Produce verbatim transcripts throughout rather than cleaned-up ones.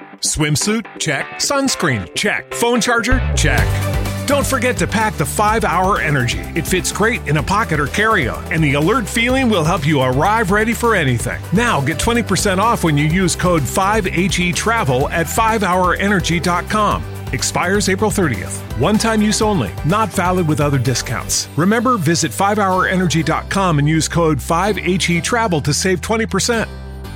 Swimsuit? Check. Sunscreen? Check. Phone charger? Check. Don't forget to pack the five hour Energy. It fits great in a pocket or carry-on, and the alert feeling will help you arrive ready for anything. Now get twenty percent off when you use code five H E travel at five hour energy dot com. Expires April thirtieth. One-time use only. Not valid with other discounts. Remember, visit five hour energy dot com and use code five H E travel to save twenty percent.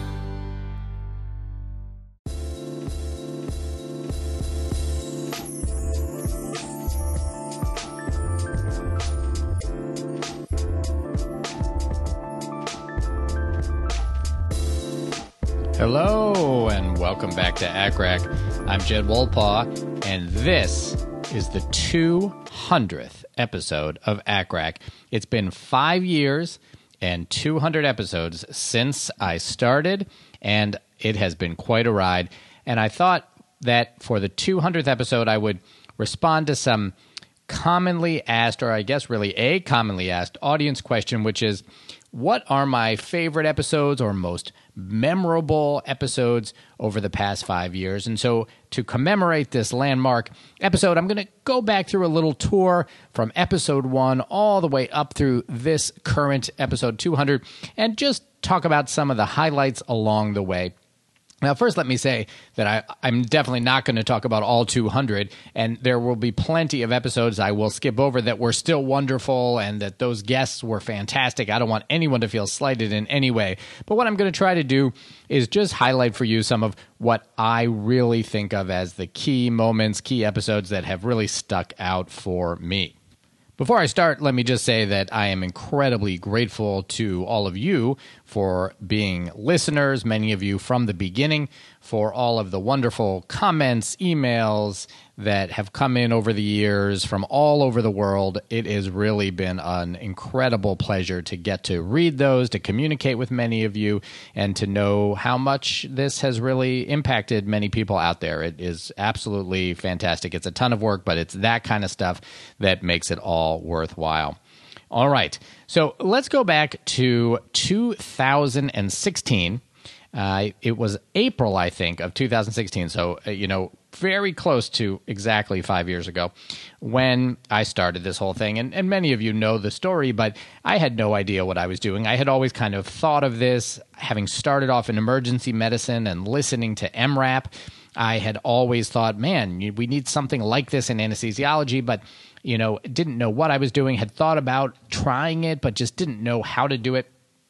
Hello, and welcome back to A C R A C. I'm Jed Wolpaw, and this is the two hundredth episode of A C R A C. It's been five years and two hundred episodes since I started, and it has been quite a ride. And I thought that for the two hundredth episode, I would respond to some commonly asked, or I guess really a commonly asked audience question, which is, what are my favorite episodes or most memorable episodes over the past five years? And so to commemorate this landmark episode, I'm going to go back through a little tour from episode one all the way up through this current episode two hundred and just talk about some of the highlights along the way. Now, first, let me say that I, I'm definitely not going to talk about all two hundred, and there will be plenty of episodes I will skip over that were still wonderful and that those guests were fantastic. I don't want anyone to feel slighted in any way. But what I'm going to try to do is just highlight for you some of what I really think of as the key moments, key episodes that have really stuck out for me. Before I start, let me just say that I am incredibly grateful to all of you for being listeners, many of you from the beginning, for all of the wonderful comments, emails that have come in over the years from all over the world. It has really been an incredible pleasure to get to read those, to communicate with many of you, and to know how much this has really impacted many people out there. It is absolutely fantastic. It's a ton of work, but it's that kind of stuff that makes it all worthwhile. All right, so let's go back to two thousand sixteen. Uh, it was April, I think, of two thousand sixteen, so, uh, you know, very close to exactly five years ago when I started this whole thing. And, and many of you know the story, but I had no idea what I was doing. I had always kind of thought of this, having started off in emergency medicine and listening to M RAP. I had always thought, man, we need something like this in anesthesiology, but, you know, didn't know what I was doing, had thought about trying it, but just didn't know how to do it.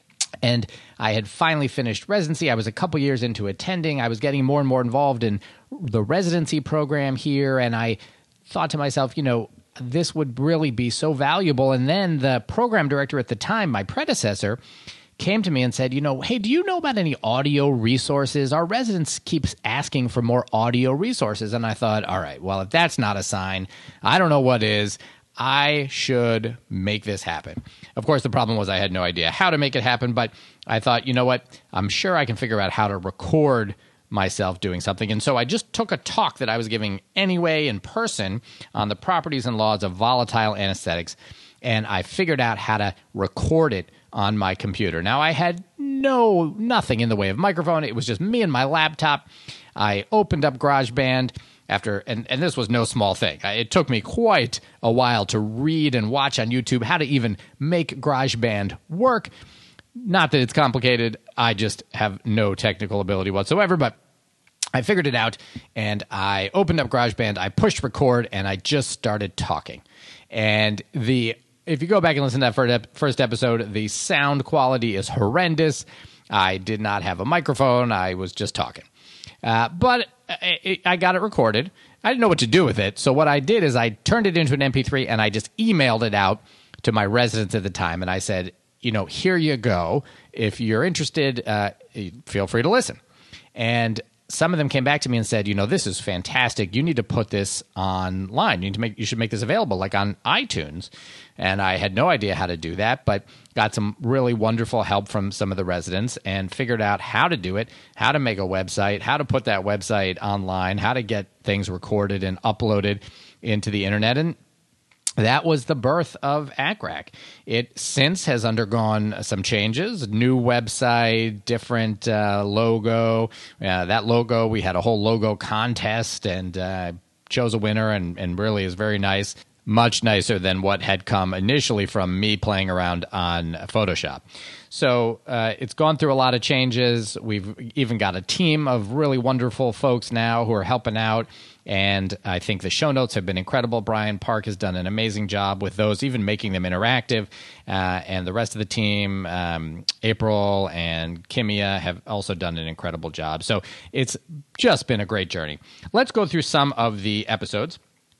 And I had finally finished residency. I was a couple years into attending. I was getting more and more involved in the residency program here. And I thought to myself, you know, this would really be so valuable. And then the program director at the time, my predecessor, came to me and said, you know, hey, do you know about any audio resources? Our residents keeps asking for more audio resources. And I thought, all right, well, if that's not a sign, I don't know what is. I should make this happen. Of course, the problem was I had no idea how to make it happen, but I thought, you know what? I'm sure I can figure out how to record myself doing something. And so I just took a talk that I was giving anyway in person on the properties and laws of volatile anesthetics, and I figured out how to record it on my computer. Now, I had no nothing in the way of microphone. It was just me and my laptop. I opened up GarageBand. After and, and this was no small thing. It took me quite a while to read and watch on YouTube how to even make GarageBand work. Not that it's complicated. I just have no technical ability whatsoever, but I figured it out, and I opened up GarageBand, I pushed record, and I just started talking. And the if you go back and listen to that first episode, the sound quality is horrendous. I did not have a microphone. I was just talking. Uh, but I, I got it recorded. I didn't know what to do with it. So what I did is I turned it into an M P three and I just emailed it out to my residents at the time. And I said, you know, here you go. If you're interested, uh, feel free to listen. And some of them came back to me and said, you know, this is fantastic. You need to put this online. You need to make, you should make this available, like on iTunes. And I had no idea how to do that, but got some really wonderful help from some of the residents and figured out how to do it, how to make a website, how to put that website online, how to get things recorded and uploaded into the internet. And that was the birth of A C R A C. It since has undergone some changes, new website, different uh, logo. Uh, that logo, we had a whole logo contest and uh, chose a winner and, and really is very nice. Much nicer than what had come initially from me playing around on Photoshop. So uh, it's gone through a lot of changes. We've even got a team of really wonderful folks now who are helping out. And I think the show notes have been incredible. Brian Park has done an amazing job with those, even making them interactive. Uh, and the rest of the team, um, April and Kimia, have also done an incredible job. So it's just been a great journey. Let's go through some of the episodes.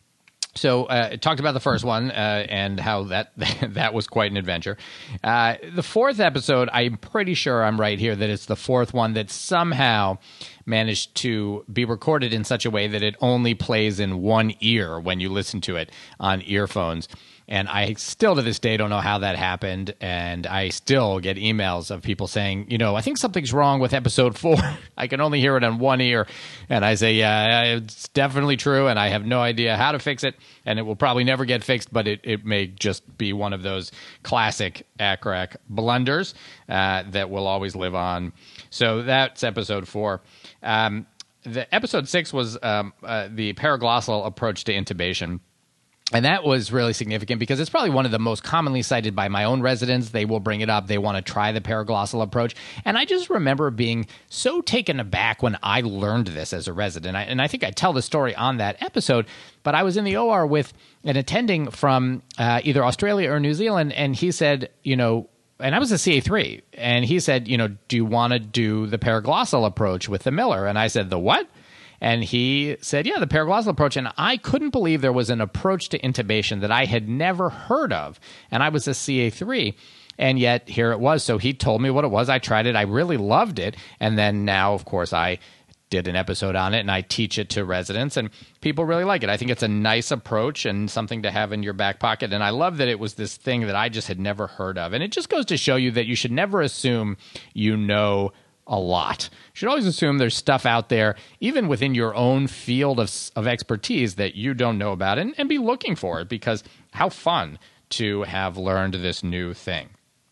So uh, I talked about the first one uh, and how that that was quite an adventure. Uh, the fourth episode, I'm pretty sure I'm right here that it's the fourth one that somehow managed to be recorded in such a way that it only plays in one ear when you listen to it on earphones. And I still to this day don't know how that happened. And I still get emails of people saying, you know, I think something's wrong with episode four. I can only hear it on one ear. And I say, yeah, it's definitely true. And I have no idea how to fix it. And it will probably never get fixed, but it, it may just be one of those classic A C R A C blunders uh, that will always live on. So that's episode four. Um, the episode six was um, uh, the paraglossal approach to intubation. And that was really significant because it's probably one of the most commonly cited by my own residents. They will bring it up. They want to try the paraglossal approach. And I just remember being so taken aback when I learned this as a resident. I, and I think I tell the story on that episode, but I was in the O R with an attending from uh, either Australia or New Zealand, and he said, you know, and I was a C A three, and he said, you know, do you want to do the paraglossal approach with the Miller? And I said, the what? And he said, yeah, the paraglossal approach. And I couldn't believe there was an approach to intubation that I had never heard of. And I was a C A three. And yet here it was. So he told me what it was. I tried it. I really loved it. And then now, of course, I did an episode on it and I teach it to residents and people really like it. I think it's a nice approach and something to have in your back pocket. And I love that it was this thing that I just had never heard of. And it just goes to show you that you should never assume you know a lot. You should always assume there's stuff out there, even within your own field of, of expertise that you don't know about, and, and be looking for it, because how fun to have learned this new thing.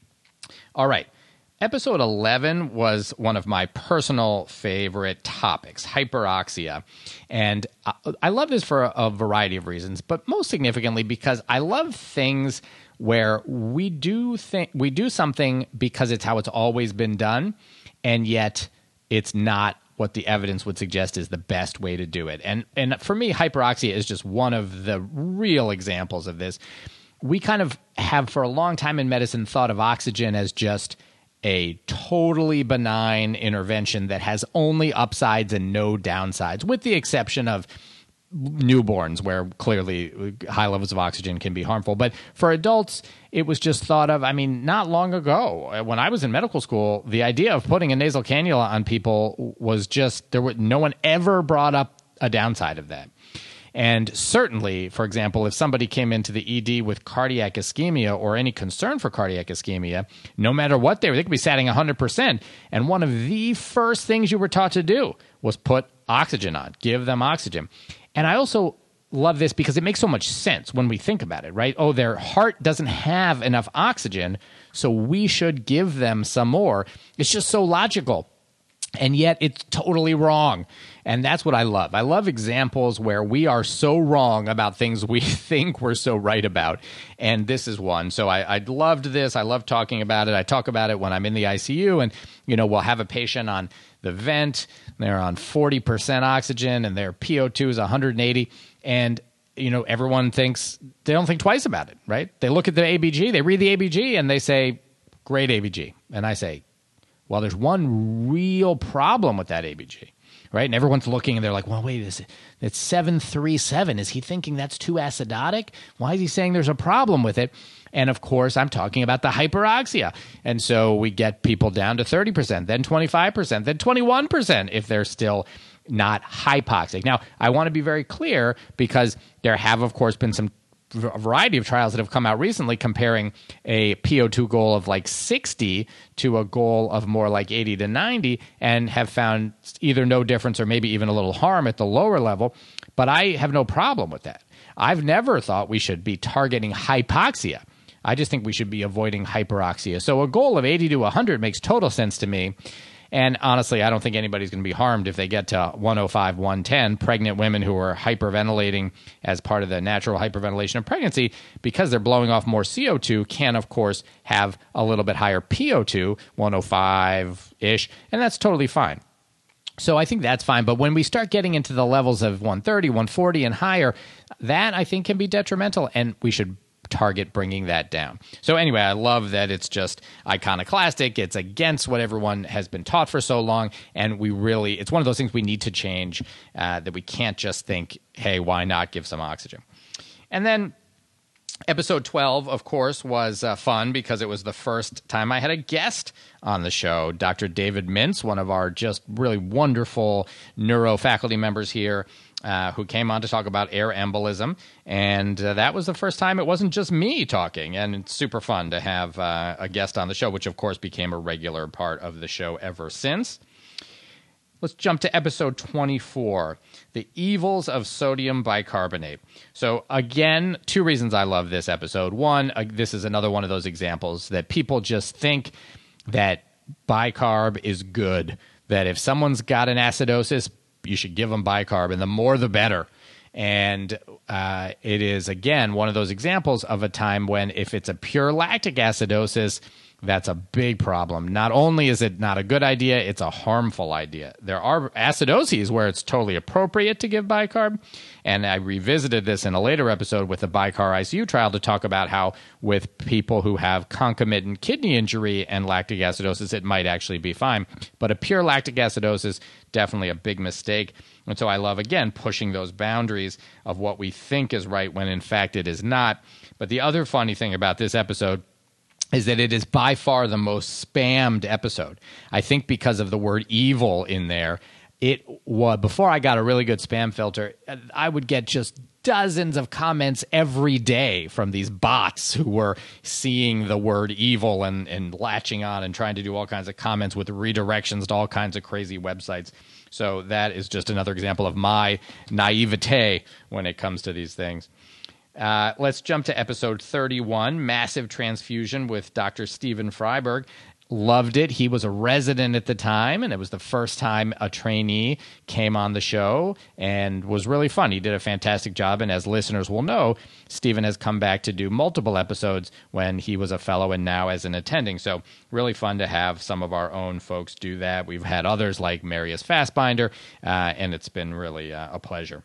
All right. Episode eleven was one of my personal favorite topics, hyperoxia. And I, I love this for a, a variety of reasons, but most significantly because I love things where we do think we do something because it's how it's always been done, and yet it's not what the evidence would suggest is the best way to do it. And and for me, hyperoxia is just one of the real examples of this. We kind of have for a long time in medicine thought of oxygen as just a totally benign intervention that has only upsides and no downsides, with the exception of newborns, where clearly high levels of oxygen can be harmful. But for adults, it was just thought of, I mean, not long ago, when I was in medical school, the idea of putting a nasal cannula on people was just, there were, no one ever brought up a downside of that. And certainly, for example, if somebody came into the E D with cardiac ischemia or any concern for cardiac ischemia, no matter what they were, they could be satting one hundred percent. And one of the first things you were taught to do was put oxygen on, give them oxygen. And I also love this because it makes so much sense when we think about it, right? Oh, their heart doesn't have enough oxygen, so we should give them some more. It's just so logical. And yet it's totally wrong. And that's what I love. I love examples where we are so wrong about things we think we're so right about. And this is one. So I, I loved this. I love talking about it. I talk about it when I'm in the I C U and, you know, we'll have a patient on the vent. They're on forty percent oxygen and their P O two is one hundred eighty. And, you know, everyone thinks, they don't think twice about it, right? They look at the A B G, they read the A B G and they say, great A B G. And I say, well, there's one real problem with that A B G, right? And everyone's looking and they're like, well, wait, is it, it's seven thirty-seven. Is he thinking that's too acidotic? Why is he saying there's a problem with it? And of course, I'm talking about the hyperoxia. And so we get people down to thirty percent, then twenty-five percent, then twenty-one percent if they're still not hypoxic. Now, I want to be very clear because there have, of course, been some a variety of trials that have come out recently comparing a P O two goal of like sixty to a goal of more like eighty to ninety, and have found either no difference or maybe even a little harm at the lower level. But I have no problem with that. I've never thought we should be targeting hypoxia. I just think we should be avoiding hyperoxia. So a goal of eighty to one hundred makes total sense to me. And honestly, I don't think anybody's going to be harmed if they get to one oh five, one ten. Pregnant women who are hyperventilating as part of the natural hyperventilation of pregnancy, because they're blowing off more C O two, can, of course, have a little bit higher P O two, one oh five-ish, and that's totally fine. So I think that's fine. But when we start getting into the levels of one thirty, one forty, and higher, that I think can be detrimental, and we should target bringing that down. So anyway, I love that it's just iconoclastic. It's against what everyone has been taught for so long, and we really, it's one of those things we need to change, uh, that we can't just think, hey, why not give some oxygen? And then episode twelve, of course, was uh, fun because it was the first time I had a guest on the show, Doctor David Mintz, one of our just really wonderful neuro faculty members here, Uh, who came on to talk about air embolism. And uh, that was the first time it wasn't just me talking. And it's super fun to have uh, a guest on the show, which, of course, became a regular part of the show ever since. Let's jump to episode twenty-four, The Evils of Sodium Bicarbonate. So, again, two reasons I love this episode. One, uh, this is another one of those examples that people just think that bicarb is good, that if someone's got an acidosis, you should give them bicarb, and the more the better. And uh, it is, again, one of those examples of a time when if it's a pure lactic acidosis, that's a big problem. Not only is it not a good idea, it's a harmful idea. There are acidoses where it's totally appropriate to give bicarb, and I revisited this in a later episode with the Bicar I C U trial to talk about how with people who have concomitant kidney injury and lactic acidosis, it might actually be fine. But a pure lactic acidosis, definitely a big mistake. And so I love, again, pushing those boundaries of what we think is right when in fact it is not. But the other funny thing about this episode is that it is by far the most spammed episode. I think because of the word evil in there. It was, before I got a really good spam filter, I would get just dozens of comments every day from these bots who were seeing the word evil and, and latching on and trying to do all kinds of comments with redirections to all kinds of crazy websites. So that is just another example of my naivete when it comes to these things. Uh, let's jump to episode thirty-one, Massive Transfusion with Doctor Stephen Freiberg. Loved it. He was a resident at the time, and it was the first time a trainee came on the show, and was really fun. He did a fantastic job, and as listeners will know, Stephen has come back to do multiple episodes when he was a fellow and now as an attending. So really fun to have some of our own folks do that. We've had others like Marius Fassbinder, uh, and it's been really uh, a pleasure.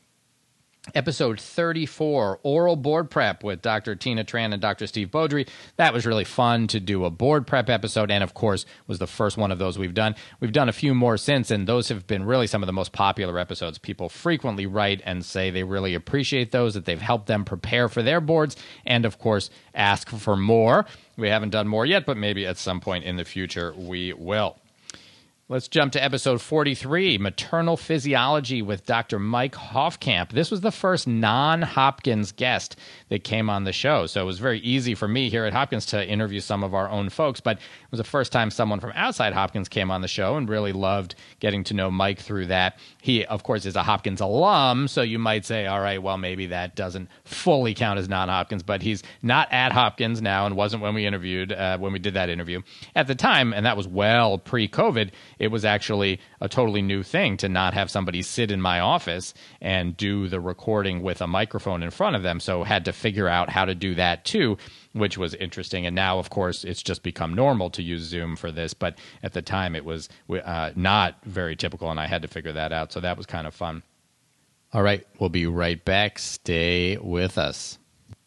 Episode thirty-four, Oral Board Prep with Doctor Tina Tran and Doctor Steve Beaudry. That was really fun to do a board prep episode, and of course was the first one of those we've done. We've done a few more since, and those have been really some of the most popular episodes. People frequently write and say they really appreciate those, that they've helped them prepare for their boards, and of course ask for more. We haven't done more yet, but maybe at some point in the future we will. Let's jump to episode forty-three, Maternal Physiology with Doctor Mike Hofkamp. This was the first non-Hopkins guest that came on the show, so it was very easy for me here at Hopkins to interview some of our own folks, but it was the first time someone from outside Hopkins came on the show, and really loved getting to know Mike through that. He, of course, is a Hopkins alum, so you might say, all right, well, maybe that doesn't fully count as non-Hopkins, but he's not at Hopkins now and wasn't when we interviewed, uh, when we did that interview. At the time, and that was well pre-COVID, it was actually a totally new thing to not have somebody sit in my office and do the recording with a microphone in front of them. So had to figure out how to do that too, which was interesting. And now, of course, it's just become normal to use Zoom for this. But at the time, it was uh, not very typical, and I had to figure that out. So that was kind of fun. All right, we'll be right back. Stay with us.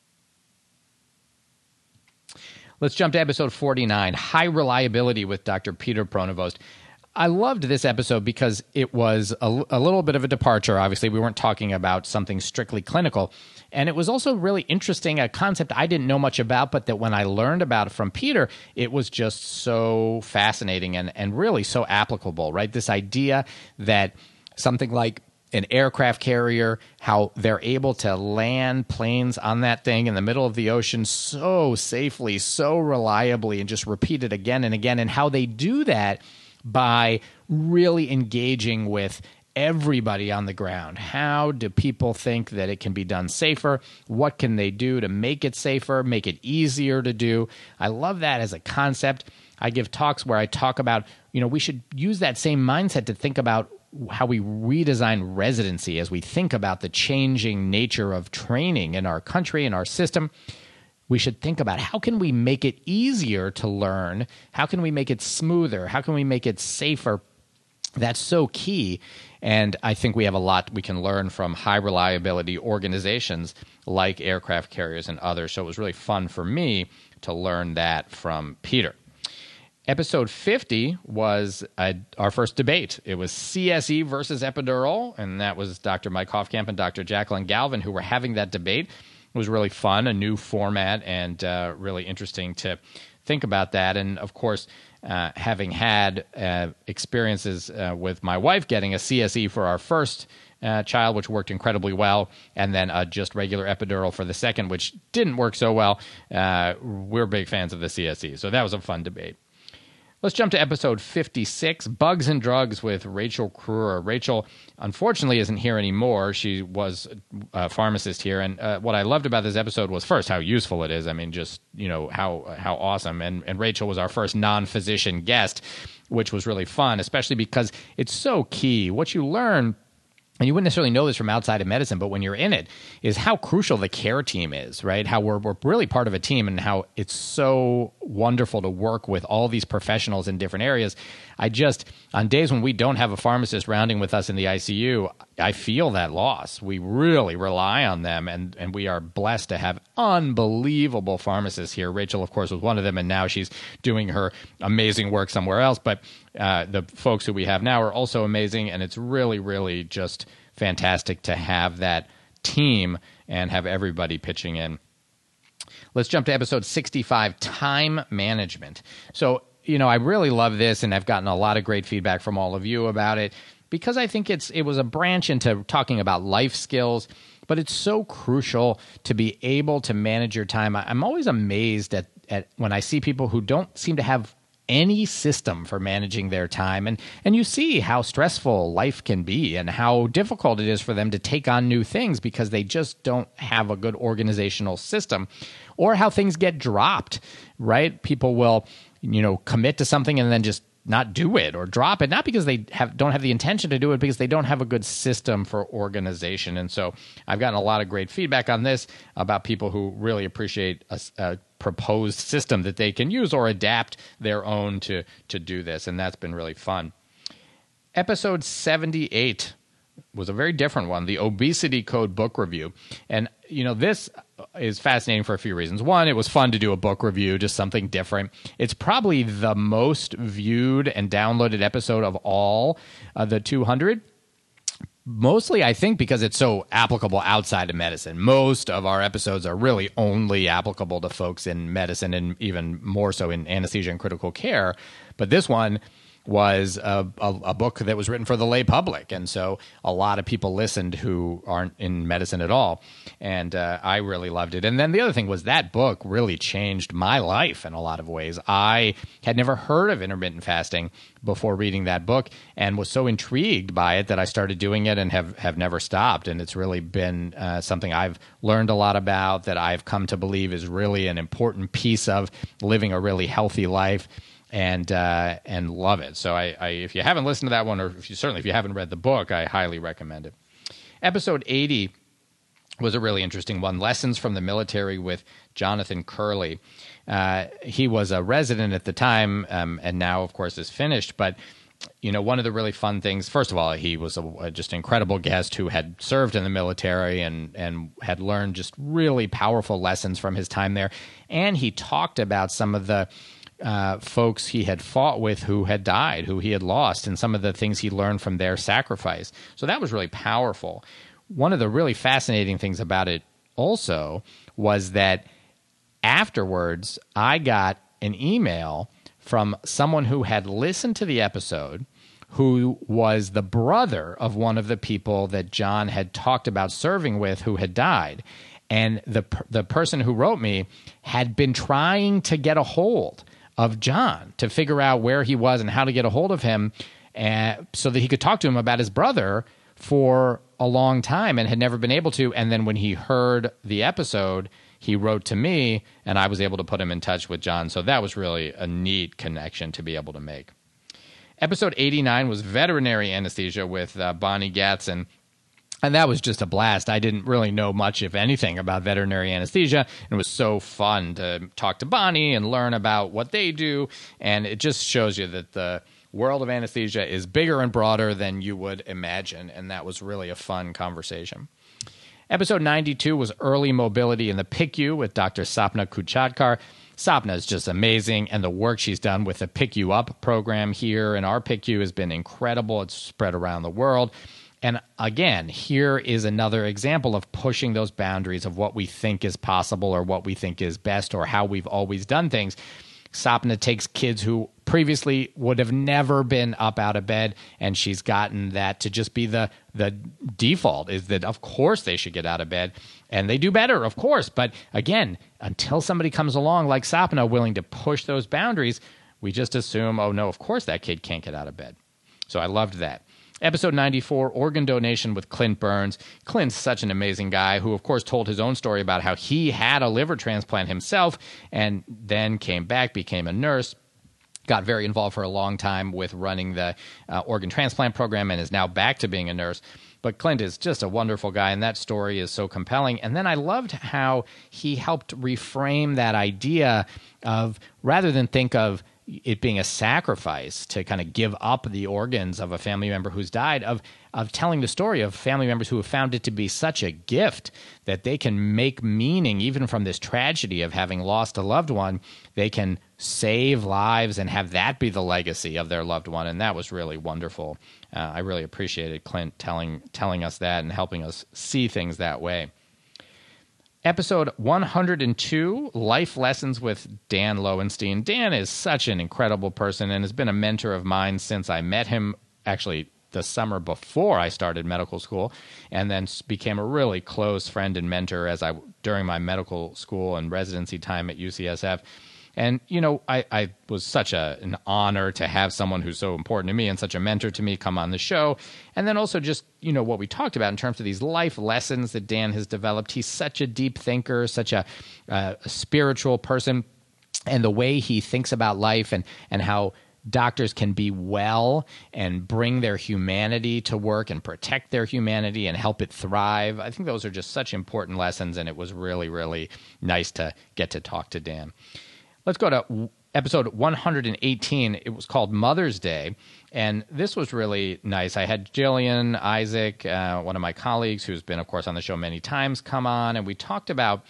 Let's jump to episode forty-nine, High Reliability with Doctor Peter Pronovost. I loved this episode because it was a, a little bit of a departure. Obviously, we weren't talking about something strictly clinical. And it was also really interesting, a concept I didn't know much about, but that when I learned about it from Peter, it was just so fascinating and, and really so applicable, right? This idea that something like an aircraft carrier, how they're able to land planes on that thing in the middle of the ocean so safely, so reliably, and just repeat it again and again, and how they do that by really engaging with everybody on the ground. How do people think that it can be done safer? What can they do to make it safer, make it easier to do? I love that as a concept. I give talks where I talk about, you know, we should use that same mindset to think about how we redesign residency as we think about the changing nature of training in our country and our system. We should think about how can we make it easier to learn? How can we make it smoother? How can we make it safer? That's so key. And I think we have a lot we can learn from high reliability organizations like aircraft carriers and others. So it was really fun for me to learn that from Peter. Episode fifty was uh, our first debate. It was C S E versus epidural, and that was Doctor Mike Hofkamp and Doctor Jacqueline Galvin who were having that debate. It was really fun, a new format, and uh, really interesting to think about that. And, of course, uh, having had uh, experiences uh, with my wife getting a C S E for our first uh, child, which worked incredibly well, and then uh, just regular epidural for the second, which didn't work so well, uh, we're big fans of the C S E. So that was a fun debate. Let's jump to episode fifty-six, Bugs and Drugs with Rachel Kruer. Rachel, unfortunately, isn't here anymore. She was a pharmacist here. And uh, what I loved about this episode was, first, how useful it is. I mean, just, you know, how how awesome. And, and Rachel was our first non-physician guest, which was really fun, especially because it's so key. What you learn, and you wouldn't necessarily know this from outside of medicine, but when you're in it, is how crucial the care team is, right? How we're, we're really part of a team and how it's so wonderful to work with all these professionals in different areas. I just, on days when we don't have a pharmacist rounding with us in the I C U, I feel that loss. We really rely on them, and, and we are blessed to have unbelievable pharmacists here. Rachel, of course, was one of them, and now she's doing her amazing work somewhere else. But uh, the folks who we have now are also amazing, and it's really, really just fantastic to have that team and have everybody pitching in. Let's jump to episode sixty-five, Time Management. So, you know, I really love this, and I've gotten a lot of great feedback from all of you about it, because I think it's it was a branch into talking about life skills, but it's so crucial to be able to manage your time. I'm always amazed at, at when I see people who don't seem to have any system for managing their time. And, and you see how stressful life can be and how difficult it is for them to take on new things because they just don't have a good organizational system, or how things get dropped, right? People will, you know, commit to something and then just not do it or drop it, not because they have don't have the intention to do it, because they don't have a good system for organization. And so I've gotten a lot of great feedback on this about people who really appreciate a, a proposed system that they can use or adapt their own to to do this, and that's been really fun. Episode seventy-eight was a very different one, the Obesity Code book review. And, you know, this is fascinating for a few reasons. One, it was fun to do a book review, just something different. It's probably the most viewed and downloaded episode of all uh, the two hundred. Mostly, I think, because it's so applicable outside of medicine. Most of our episodes are really only applicable to folks in medicine, and even more so in anesthesia and critical care. But this one was a, a, a book that was written for the lay public. And so a lot of people listened who aren't in medicine at all. And uh, I really loved it. And then the other thing was that book really changed my life in a lot of ways. I had never heard of intermittent fasting before reading that book and was so intrigued by it that I started doing it and have, have never stopped. And it's really been uh, something I've learned a lot about, that I've come to believe is really an important piece of living a really healthy life. And uh, and love it. So I, I, if you haven't listened to that one, or if you, certainly if you haven't read the book, I highly recommend it. Episode eighty was a really interesting one, Lessons from the Military with Jonathan Curley. Uh, he was a resident at the time, um, and now, of course, is finished. But, you know, one of the really fun things, first of all, he was a, a just incredible guest who had served in the military and, and had learned just really powerful lessons from his time there. And he talked about some of the Uh, folks he had fought with who had died, who he had lost, and some of the things he learned from their sacrifice. So that was really powerful. One of the really fascinating things about it also was that afterwards, I got an email from someone who had listened to the episode, who was the brother of one of the people that John had talked about serving with who had died. And the the person who wrote me had been trying to get a hold of John to figure out where he was and how to get a hold of him, uh, so that he could talk to him about his brother for a long time and had never been able to. And then when he heard the episode, he wrote to me, and I was able to put him in touch with John. So that was really a neat connection to be able to make. Episode eighty-nine was veterinary anesthesia with uh, Bonnie Gatson. And that was just a blast. I didn't really know much, if anything, about veterinary anesthesia. It was so fun to talk to Bonnie and learn about what they do. And it just shows you that the world of anesthesia is bigger and broader than you would imagine. And that was really a fun conversation. Episode ninety-two was early mobility in the P I C U with Doctor Sapna Kuchatkar. Sapna is just amazing, and the work she's done with the P I C U Up program here in our P I C U has been incredible. It's spread around the world. And again, here is another example of pushing those boundaries of what we think is possible or what we think is best or how we've always done things. Sapna takes kids who previously would have never been up out of bed, and she's gotten that to just be the the default, is that of course they should get out of bed, and they do better, of course. But again, until somebody comes along like Sapna willing to push those boundaries, we just assume, oh no, of course that kid can't get out of bed. So I loved that. Episode ninety-four, organ donation with Clint Burns. Clint's such an amazing guy who, of course, told his own story about how he had a liver transplant himself and then came back, became a nurse, got very involved for a long time with running the uh, organ transplant program, and is now back to being a nurse. But Clint is just a wonderful guy, and that story is so compelling. And then I loved how he helped reframe that idea of, rather than think of it being a sacrifice to kind of give up the organs of a family member who's died, of of telling the story of family members who have found it to be such a gift that they can make meaning even from this tragedy of having lost a loved one. They can save lives and have that be the legacy of their loved one, and that was really wonderful. Uh, I really appreciated Clint telling telling us that and helping us see things that way. Episode one hundred two, Life Lessons with Dan Lowenstein. Dan is such an incredible person and has been a mentor of mine since I met him, actually the summer before I started medical school, and then became a really close friend and mentor as I during my medical school and residency time at U C S F. And, you know, I, I was such a, an honor to have someone who's so important to me and such a mentor to me come on the show. And then also just, you know, what we talked about in terms of these life lessons that Dan has developed. He's such a deep thinker, such a, uh, a spiritual person, and the way he thinks about life and, and how doctors can be well and bring their humanity to work and protect their humanity and help it thrive. I think those are just such important lessons, and it was really, really nice to get to talk to Dan. Let's go to episode one hundred eighteen. It was called Mother's Day, and this was really nice. I had Jillian Isaac, uh, one of my colleagues who's been, of course, on the show many times, come on, and we talked about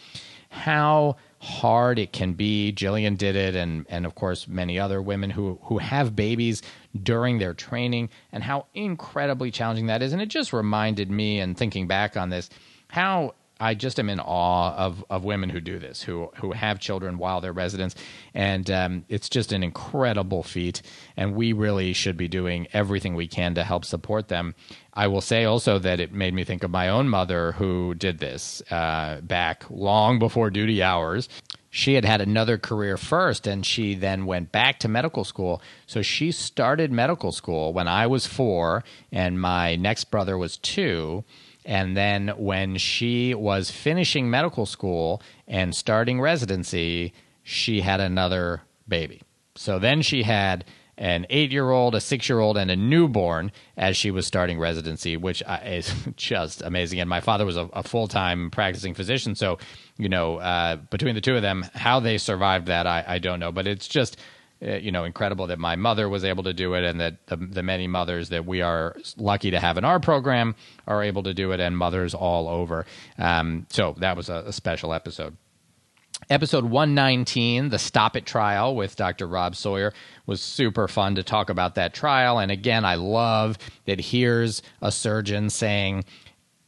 how hard it can be. Jillian did it, and, and of course, many other women who, who have babies during their training, and how incredibly challenging that is. And it just reminded me, and thinking back on this, how I just am in awe of, of women who do this, who who have children while they're residents. And um, it's just an incredible feat, and we really should be doing everything we can to help support them. I will say also that it made me think of my own mother who did this uh, back long before duty hours. She had had another career first, and she then went back to medical school. So she started medical school when I was four, and my next brother was two. And then when she was finishing medical school and starting residency, she had another baby. So then she had an eight-year-old, a six-year-old, and a newborn as she was starting residency, which is just amazing. And my father was a, a full-time practicing physician. So, you know, uh, between the two of them, how they survived that, I, I don't know. But it's just, uh, you know, incredible that my mother was able to do it, and that the, the many mothers that we are lucky to have in our program are able to do it, and mothers all over. Um, so that was a, a special episode. Episode one nineteen, the Stop It trial with Doctor Rob Sawyer, was super fun to talk about that trial. And again, I love that here's a surgeon saying,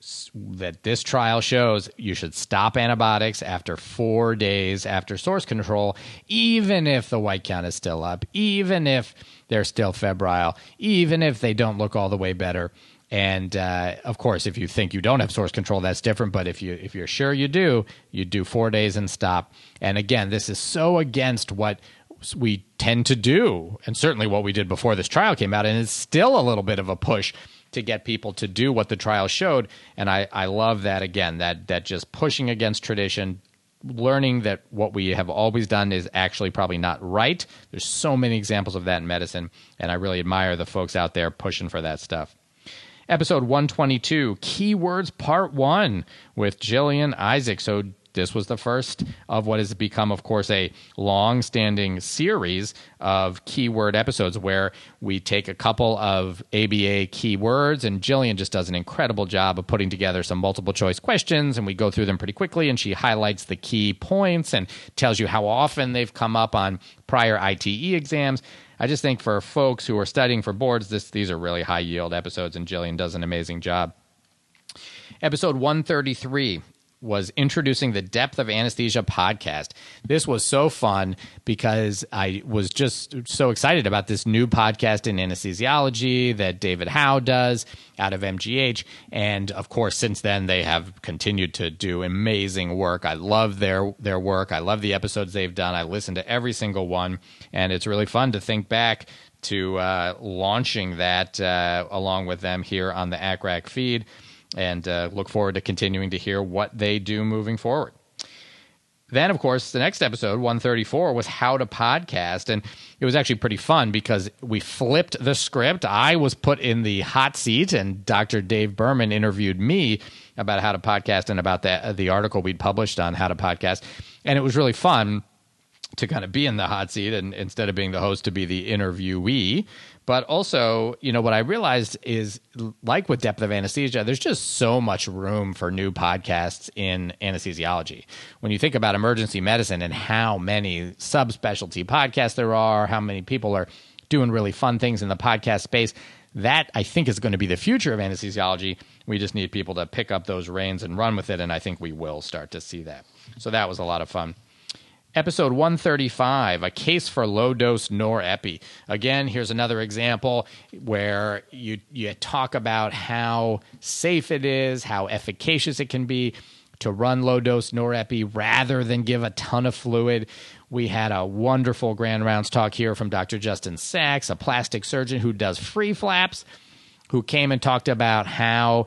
that this trial shows you should stop antibiotics after four days after source control, even if the white count is still up, even if they're still febrile, even if they don't look all the way better. And uh, of course, if you think you don't have source control, that's different. But if you if you're sure you do, you do four days and stop. And again, this is so against what we tend to do, and certainly what we did before this trial came out. And it's still a little bit of a push to get people to do what the trial showed. And I, I love that, again, that that just pushing against tradition, learning that what we have always done is actually probably not right. There's so many examples of that in medicine, and I really admire the folks out there pushing for that stuff. Episode one twenty-two, Keywords Part one with Jillian Isaac. So this was the first of what has become, of course, a long-standing series of keyword episodes where we take a couple of A B A keywords, and Jillian just does an incredible job of putting together some multiple-choice questions, and we go through them pretty quickly, and she highlights the key points and tells you how often they've come up on prior I T E exams. I just think for folks who are studying for boards, this, these are really high-yield episodes, and Jillian does an amazing job. Episode one thirty-three was introducing the Depth of Anesthesia podcast. This was so fun because I was just so excited about this new podcast in anesthesiology that David Howe does out of M G H. And of course, since then, they have continued to do amazing work. I love their, their work. I love the episodes they've done. I listen to every single one, and it's really fun to think back to uh, launching that uh, along with them here on the A C R A C feed. And uh, look forward to continuing to hear what they do moving forward. Then, of course, the next episode, one thirty-four, was How to Podcast. And it was actually pretty fun because we flipped the script. I was put in the hot seat, and Doctor Dave Berman interviewed me about how to podcast and about the, the article we'd published on how to podcast. And it was really fun to kind of be in the hot seat and instead of being the host, to be the interviewee. But also, you know, what I realized is, like with Depth of Anesthesia, there's just so much room for new podcasts in anesthesiology. When you think about emergency medicine and how many subspecialty podcasts there are, how many people are doing really fun things in the podcast space, that I think is going to be the future of anesthesiology. We just need people to pick up those reins and run with it, and I think we will start to see that. So that was a lot of fun. Episode one thirty-five, A Case for Low-Dose Norepi. Again, here's another example where you you talk about how safe it is, how efficacious it can be to run low-dose Norepi rather than give a ton of fluid. We had a wonderful Grand Rounds talk here from Doctor Justin Sachs, a plastic surgeon who does free flaps, who came and talked about how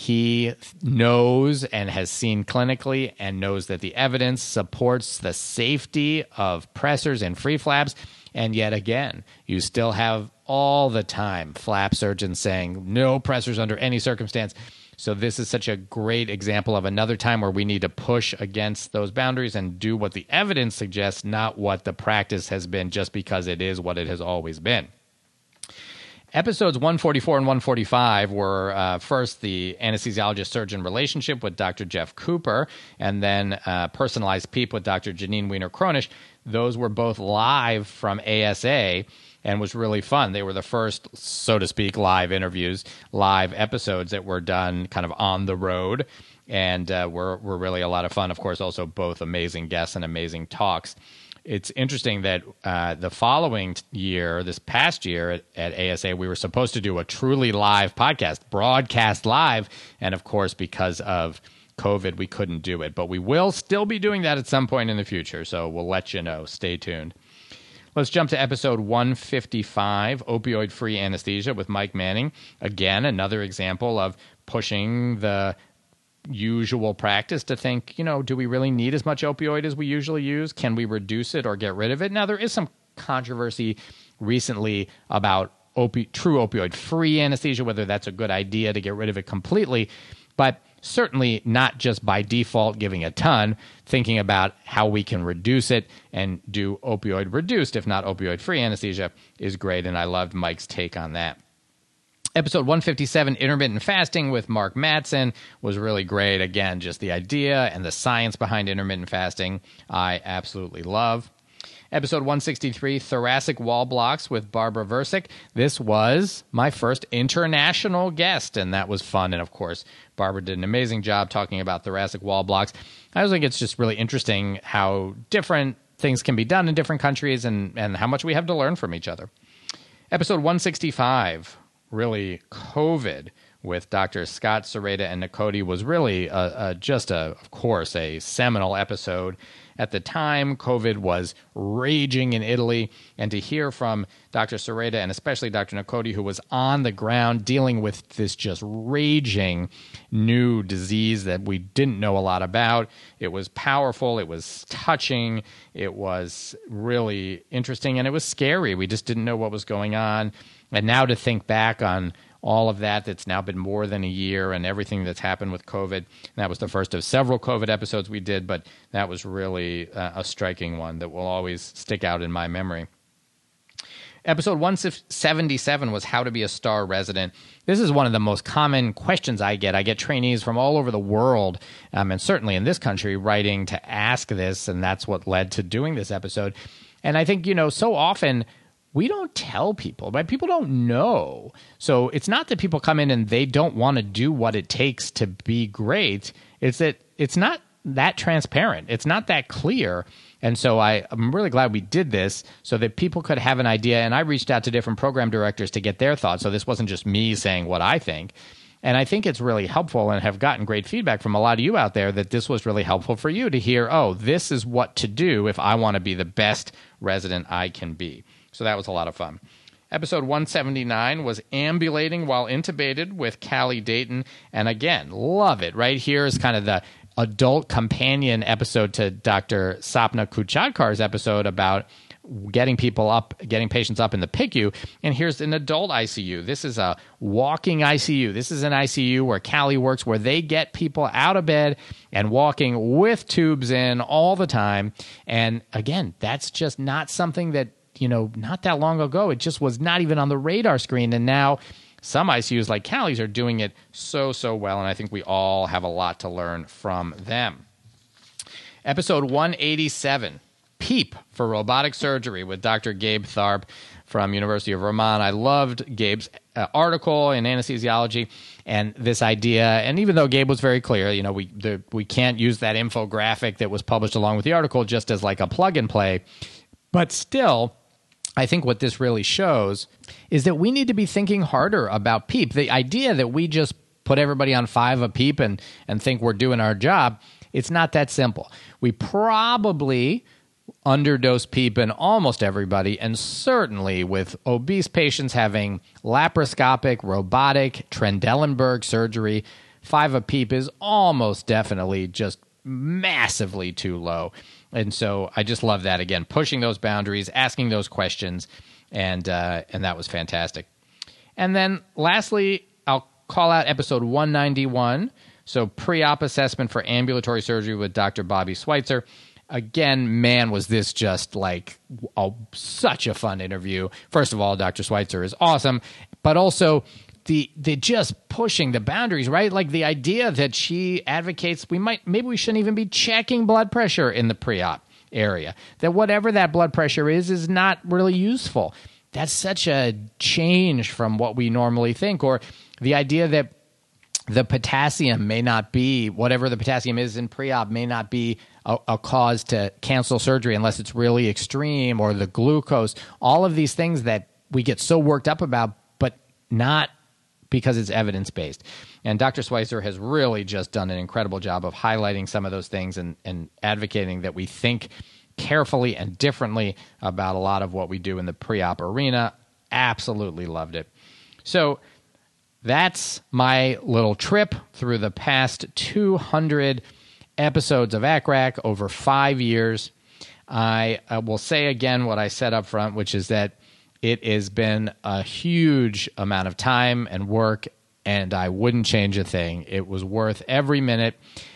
he knows and has seen clinically and knows that the evidence supports the safety of pressors and free flaps. And yet again, you still have all the time flap surgeons saying no pressors under any circumstance. So this is such a great example of another time where we need to push against those boundaries and do what the evidence suggests, not what the practice has been, just because it is what it has always been. Episodes one forty-four and one forty-five were uh, first the anesthesiologist-surgeon relationship with Doctor Jeff Cooper, and then uh, Personalized PEEP with Doctor Janine Wiener-Kronisch. Those were both live from A S A and was really fun. They were the first, so to speak, live interviews, live episodes that were done kind of on the road, and uh, were, were really a lot of fun. Of course, also both amazing guests and amazing talks. It's interesting that uh, the following year, this past year at, at A S A, we were supposed to do a truly live podcast, broadcast live. And of course, because of COVID, we couldn't do it. But we will still be doing that at some point in the future. So we'll let you know. Stay tuned. Let's jump to episode one fifty-five, Opioid-Free Anesthesia with Mike Manning. Again, another example of pushing the usual practice to think, you know, do we really need as much opioid as we usually use? Can we reduce it or get rid of it? Now, there is some controversy recently about opi- true opioid-free anesthesia, whether that's a good idea to get rid of it completely, but certainly not just by default giving a ton, thinking about how we can reduce it and do opioid-reduced, if not opioid-free anesthesia, is great, and I loved Mike's take on that. Episode one fifty-seven, Intermittent Fasting with Mark Mattson, was really great. Again, just the idea and the science behind intermittent fasting, I absolutely love. Episode one sixty-three, Thoracic Wall Blocks with Barbara Versick. This was my first international guest, and that was fun. And, of course, Barbara did an amazing job talking about thoracic wall blocks. I just think it's just really interesting how different things can be done in different countries and, and how much we have to learn from each other. Episode one sixty-five, really COVID, with Doctor Scott Sereda and Nicoti was really a, a, just, a, of course, a seminal episode. At the time, COVID was raging in Italy, and to hear from Doctor Sereda and especially Doctor Nicoti, who was on the ground dealing with this just raging new disease that we didn't know a lot about, it was powerful, it was touching, it was really interesting, and it was scary. We just didn't know what was going on. And now to think back on all of that, that's now been more than a year, and everything that's happened with COVID. That was the first of several COVID episodes we did, but that was really uh, a striking one that will always stick out in my memory. Episode one seventy-seven was How to Be a Star Resident. This is one of the most common questions I get. I get trainees from all over the world, um, and certainly in this country, writing to ask this, and that's what led to doing this episode. And I think, you know, so often we don't tell people, right? People don't know. So it's not that people come in and they don't want to do what it takes to be great. It's that it's not that transparent. It's not that clear. And so I, I'm really glad we did this so that people could have an idea. And I reached out to different program directors to get their thoughts. So this wasn't just me saying what I think. And I think it's really helpful, and have gotten great feedback from a lot of you out there that this was really helpful for you to hear, oh, this is what to do if I want to be the best resident I can be. So that was a lot of fun. Episode one seventy-nine was Ambulating While Intubated with Callie Dayton. And again, love it. Right here is kind of the adult companion episode to Doctor Sapna Kuchadkar's episode about getting people up, getting patients up in the P I C U. And here's an adult I C U. This is a walking I C U. This is an I C U where Callie works, where they get people out of bed and walking with tubes in all the time. And again, that's just not something that, you know, not that long ago, it just was not even on the radar screen. And now some I C Us like Callie's are doing it so, so well. And I think we all have a lot to learn from them. Episode one eighty-seven, PEEP for Robotic Surgery with Doctor Gabe Tharp from University of Vermont. I loved Gabe's uh, article in anesthesiology and this idea. And even though Gabe was very clear, you know, we the, we can't use that infographic that was published along with the article just as like a plug and play. But still, I think what this really shows is that we need to be thinking harder about PEEP. The idea that we just put everybody on five a PEEP and, and think we're doing our job, it's not that simple. We probably underdose PEEP in almost everybody, and certainly with obese patients having laparoscopic, robotic, Trendelenburg surgery, five a PEEP is almost definitely just massively too low. And so I just love that, again, pushing those boundaries, asking those questions, and uh, and that was fantastic. And then lastly, I'll call out episode one ninety-one, so pre-op assessment for ambulatory surgery with Doctor Bobby Schweitzer. Again, man, was this just like oh, such a fun interview. First of all, Doctor Schweitzer is awesome, but also the the just pushing the boundaries, right? Like the idea that she advocates we might maybe we shouldn't even be checking blood pressure in the pre-op area. That whatever that blood pressure is is not really useful. That's such a change from what we normally think. Or the idea that the potassium may not be, whatever the potassium is in pre-op may not be a, a cause to cancel surgery unless it's really extreme, or the glucose, all of these things that we get so worked up about, but not because it's evidence-based. And Doctor Schweitzer has really just done an incredible job of highlighting some of those things and, and advocating that we think carefully and differently about a lot of what we do in the pre-op arena. Absolutely loved it. So that's my little trip through the past two hundred episodes of A C R A C over five years. I, I will say again what I said up front, which is that it has been a huge amount of time and work, and I wouldn't change a thing. It was worth every minute,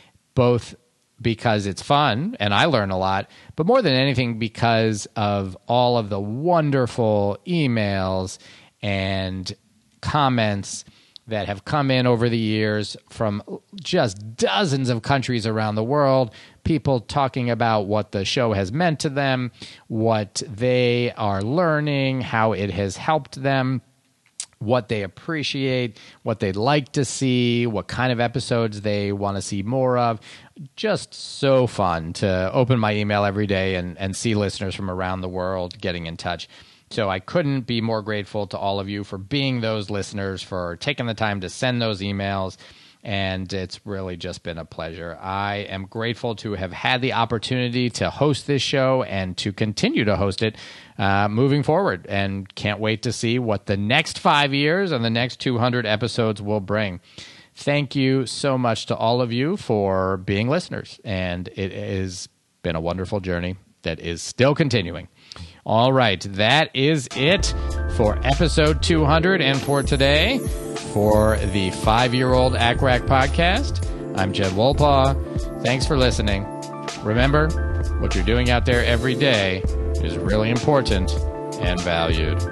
both because it's fun and I learn a lot, but more than anything because of all of the wonderful emails and comments that have come in over the years from just dozens of countries around the world, people talking about what the show has meant to them, what they are learning, how it has helped them, what they appreciate, what they'd like to see, what kind of episodes they want to see more of. Just so fun to open my email every day and, and see listeners from around the world getting in touch. So I couldn't be more grateful to all of you for being those listeners, for taking the time to send those emails, and it's really just been a pleasure. I am grateful to have had the opportunity to host this show and to continue to host it uh, moving forward, and can't wait to see what the next five years and the next two hundred episodes will bring. Thank you so much to all of you for being listeners, and it has been a wonderful journey that is still continuing. All right, that is it for episode two hundred and for today. For the five-year-old A C R A C podcast, I'm Jed Wolpaw. Thanks for listening. Remember, what you're doing out there every day is really important and valued.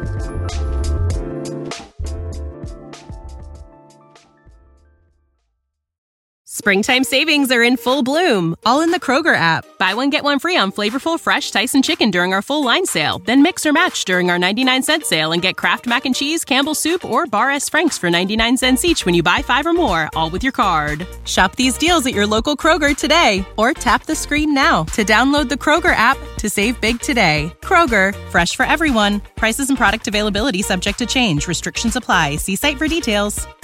Springtime savings are in full bloom, all in the Kroger app. Buy one, get one free on flavorful, fresh Tyson chicken during our full line sale. Then mix or match during our ninety-nine cent sale and get Kraft Mac and Cheese, Campbell's Soup, or Bar S. Frank's for ninety-nine cents each when you buy five or more, all with your card. Shop these deals at your local Kroger today, or tap the screen now to download the Kroger app to save big today. Kroger, fresh for everyone. Prices and product availability subject to change. Restrictions apply. See site for details.